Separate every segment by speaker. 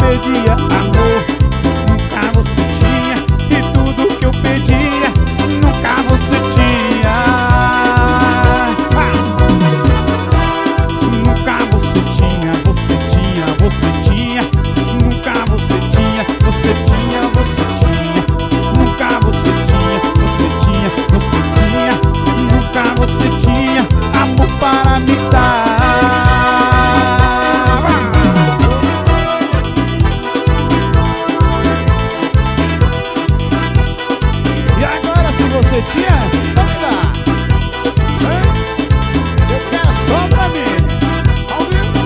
Speaker 1: pedia amor, nunca você tinha. E tudo que eu pedia, nunca você tinha. Nunca você tinha, você tinha, você tinha. Nunca você tinha, você tinha, você tinha. Nunca você tinha, você tinha, você tinha. Nunca você tinha amor para me dar. E agora se você tinha, não me dá. Eu quero só pra mim. Ao vivo.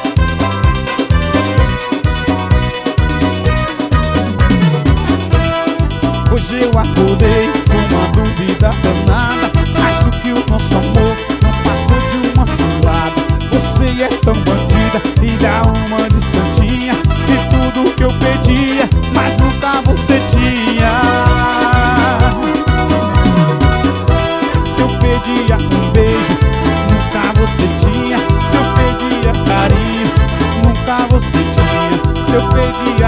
Speaker 1: Hoje eu acordei com uma dúvida danada. Acho que o nosso amor não passou de uma cilada. Você é tão bandida e dá uma de santinha. E tudo que eu pedia, mas nunca você tinha. Se eu pedia um beijo, nunca você tinha. Se eu pedia carinho, nunca você tinha. Se eu pedia